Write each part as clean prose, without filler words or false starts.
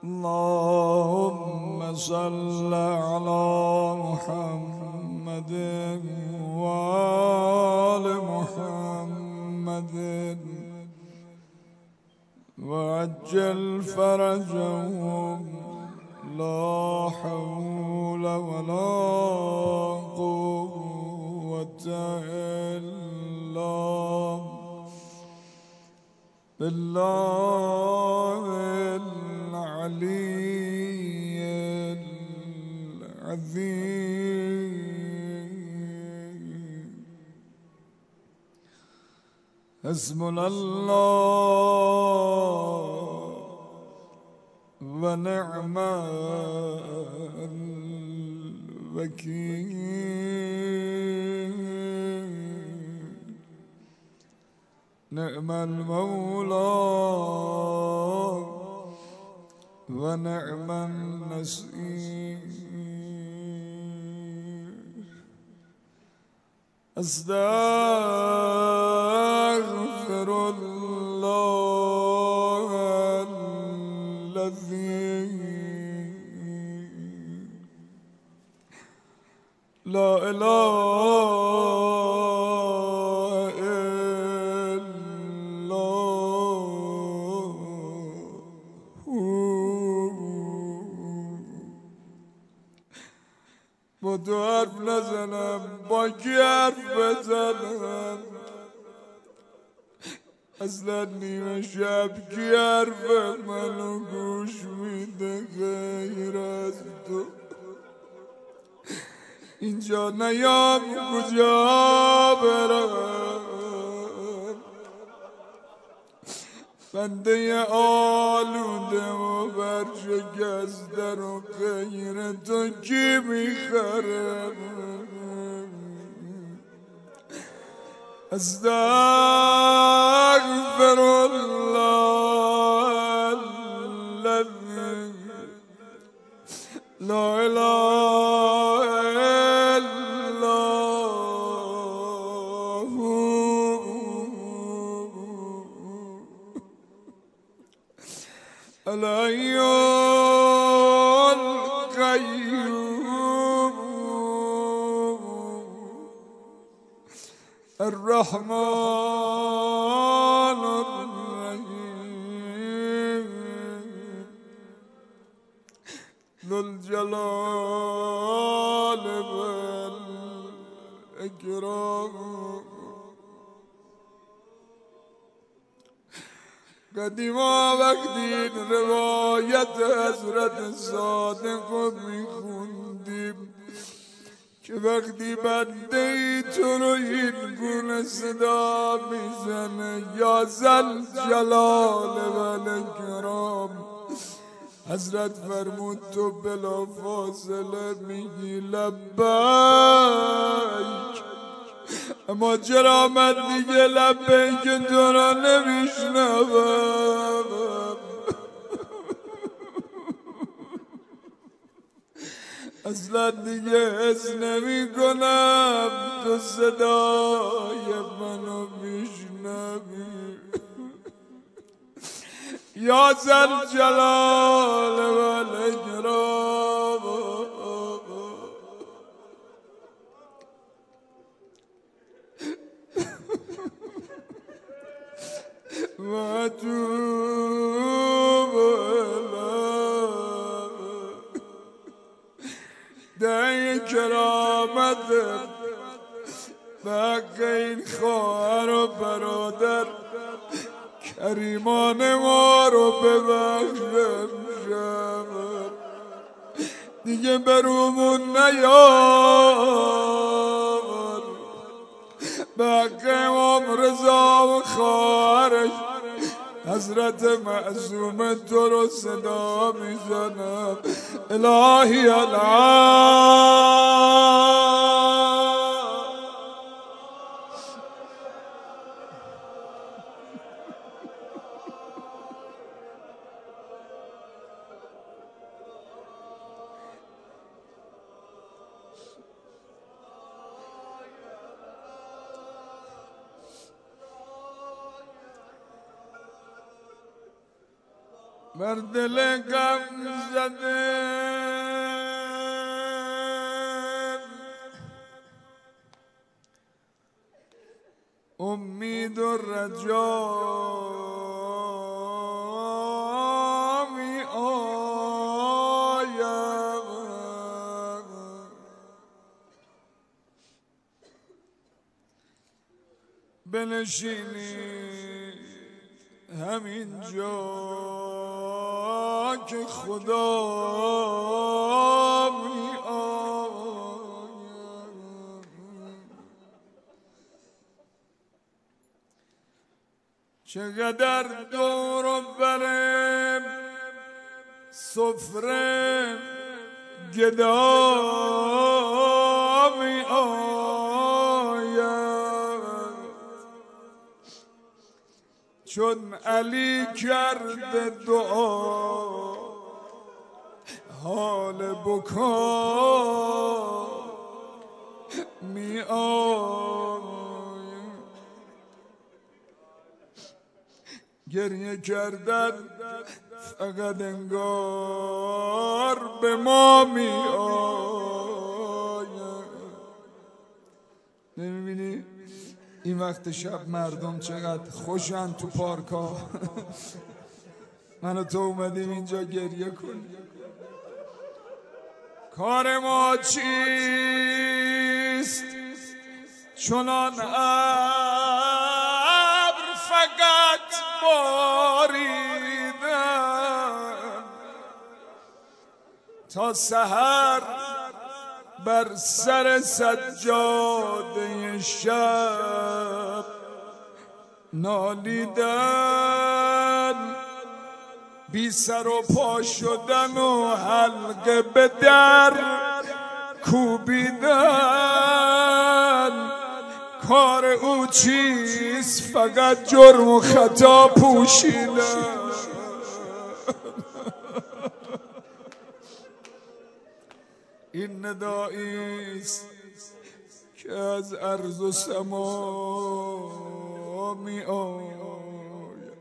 اللهم صل على محمد وآل محمد وعجل فرجهم لا حول ولا قوة إلا بالله العلي العظيم. حسبنا الله ونعم الوكيل. نعم المولى ونعم النصير. أستغفر الله الذي لا إله إلا هو. با تو حرف نزنم با کی حرف بزنم؟ اصلا نیمه شب کی حرف منو گوش میده غیر از تو؟ اینجا نیام کجا برم؟ بنده آلوده و برشکسته رو غیر تو کی میخره؟ استغفر الله الذي لا اله الا هو الحي القيوم الرحمن الرحيم ذو الجلال والإكرام. قدیما وقتی این روایت حضرت صادق رو میخوندیم که وقتی بنده ای تو رو این گونه صدا میزنه یا ذل جلال و الاکرام، حضرت فرمود تو بلا فاصله میگی لبیک. اما چرا من دیگه لبیک تو را نمیشنوم؟ اصلا دیگه حس نمی کنم تو صدای منو میشنوی. یا ذل جلال و الاکرام و اتوب الیک. دعی کرامت به حق این خواهر و برادر کریمان ما رو ببخش امشب، دیگه برومون نیار. به حق امام رضا و خواهرش حضرت معصوم تو رو صدا میزنم. الهی العالم بر دل غم زده امید و رجا می آید بنشینی همین جا که خدا می آید چقدر دور و بر سفره گدا می آید چون علی کرده دعا حال بکا می آید گریه کردن فقط انگار به ما می آید نمیبینی این وقت شب مردم چقدر خوشن تو پارکا من و تو اومدیم اینجا گریه کنیم کار ما چیست چنان ابر فقط باریدن تا سحر بر سر سجاده شب نالیدن بی سر و پا شدن و حلقه به در کوبیدن کار او چیست فقط جرم و خطا پوشیدن این نداییست که از ارض و سما می آید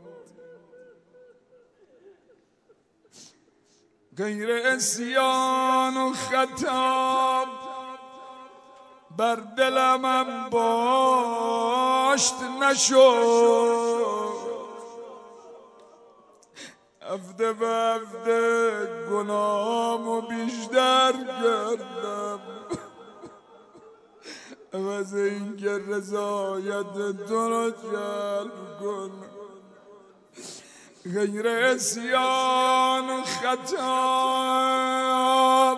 غیر عصیان و خطا بر دلم انباشت نشد هفته به هفته گناهامو بیشتر کردم عوض این که رضایت تو رو جلب کنم غیر عصیان و خطا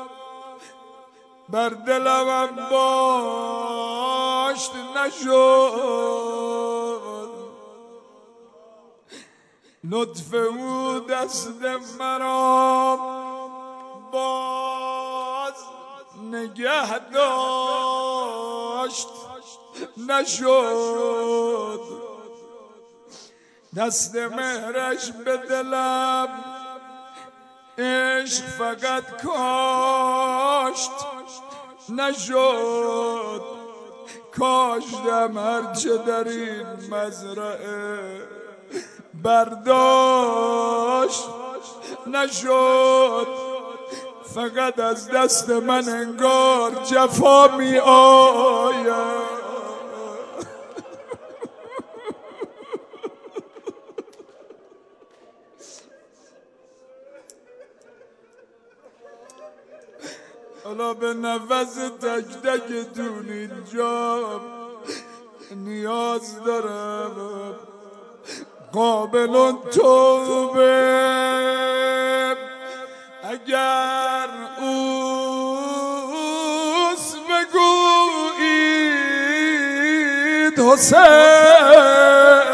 بر دلم انباشت نشد لطف او دست مرا باز نگه داشت نشد دست مهرش به دلم عشق فقط کاشت نشد کاشتم هرچه در این مزرعه برداشت نشد فقط از دست من انگار جفا می آید حالا به نفس تک تکتون اینجا نیاز دارم قابل توبه اگر اوست بگویید حسین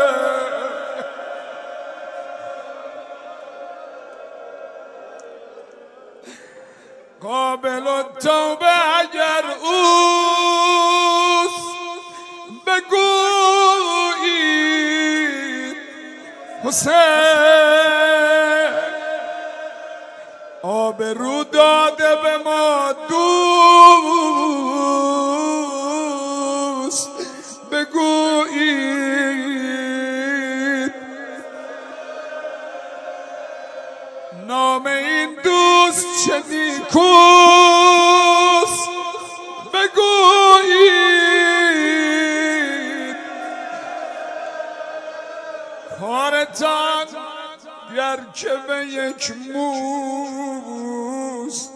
قابل توبه اگر اوست بگویید حسین آبرو داده به ما دوست بگویید این دوست چه نیکوست بگویید کارتان گر که به یک موست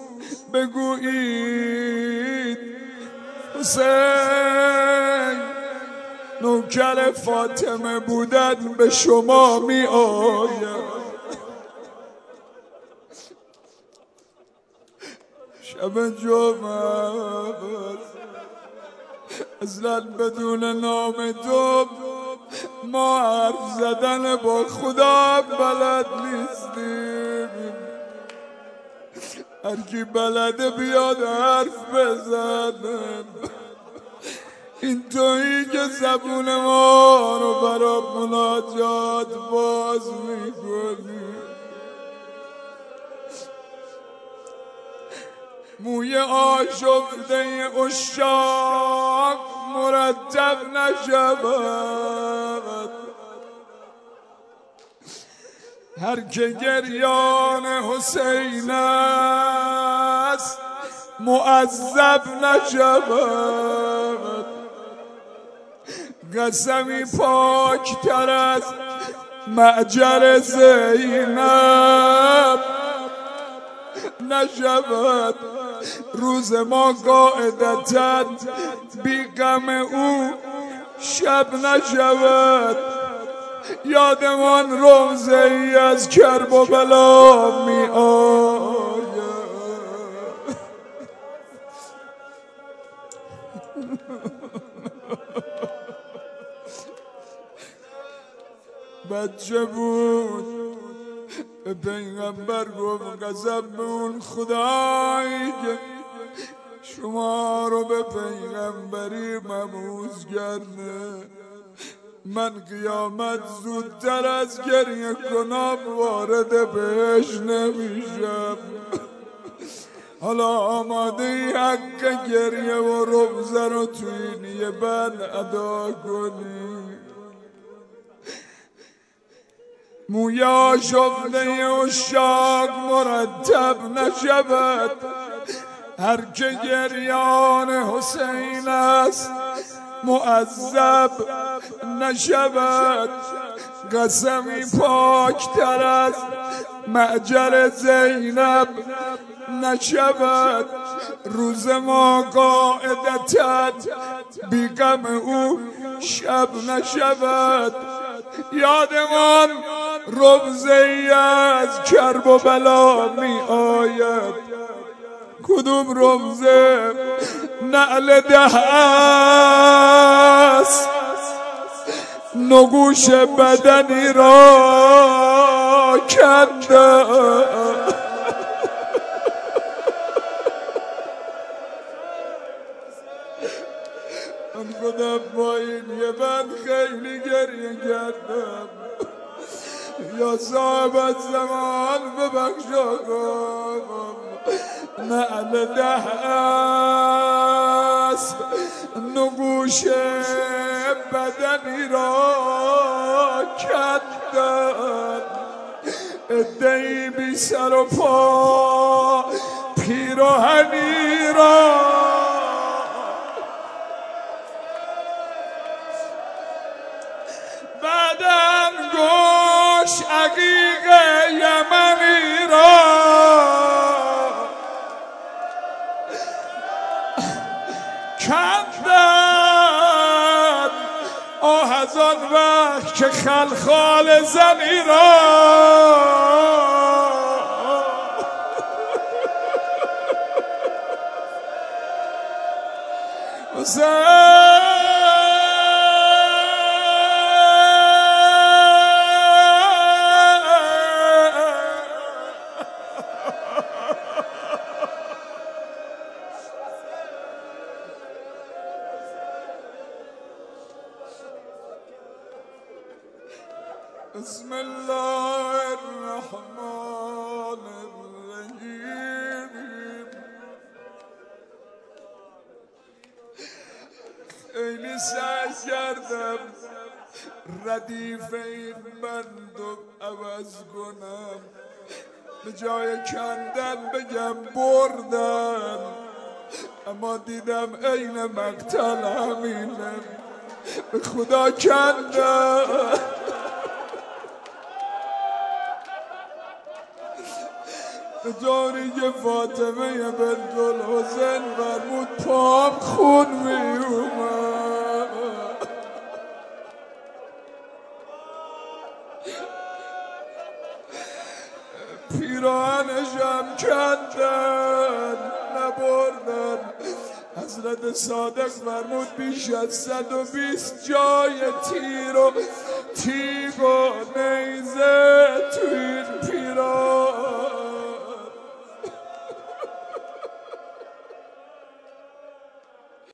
بگویید حسین نوکر فاطمه بودن به شما می آید شب جمعه اصلا بدون نام تو ما حرف زدن با خدا بلد نیستیم هر کی بلده بیاد حرف بزنه این تویی که زبون ما رو برای مناجات باز میکنی موی آشفته عشاق مرتب نشود هر که گریان حسین است معذب نشود قسمی پاکتر از معجر زینب نشود روز ما قاعدتا بی غم او شب نشود یادمان روزه ای از کرب و بلا می آید بچه بود به پیغمبر گفت قسم به اون خدایی که شما رو به پیغمبری مبعوث کرده من قیامت زودتر از گریه کنم وارد بهش نمیشم حالا آماده ای حق گریه و روزه رو توی نیه بند ادا کنی موی آشفته عشاق مرتب نشود هر که گریان حسین است معذب نشود قسمی پاکتر از معجر زینب نشود روز ما قاعدتا بی غم او شب نشود یادمان روزه ای از کرب و بلا می آید کدوم روزه نعل ده است نگوش بدنی را کنده من خودم با این یه بند خیلی گریه کردم یا صاحب الزمان ببخش آقام نعل ده است نگوش بدنی را کندن عده‌ای بی سر و پا پیراهنی را بدن گوش عقیق یمنی را کندن آه از آن وقت که خلخال زنی را بسم الله الرحمن الرحیم خیلی سعی کردم ردیف این بندو عوض کنم به جای کندن بگم بردن، اما دیدم عین مقتل همینه، به خدا کندن. به طوری که فاطمه بنت الحسین فرمود پام خون می اومد. پیراهنشم کندن نبردن. حضرت صادق فرمود بیش از 120 جای تیر و تیغ و نیزه تو این پیراهن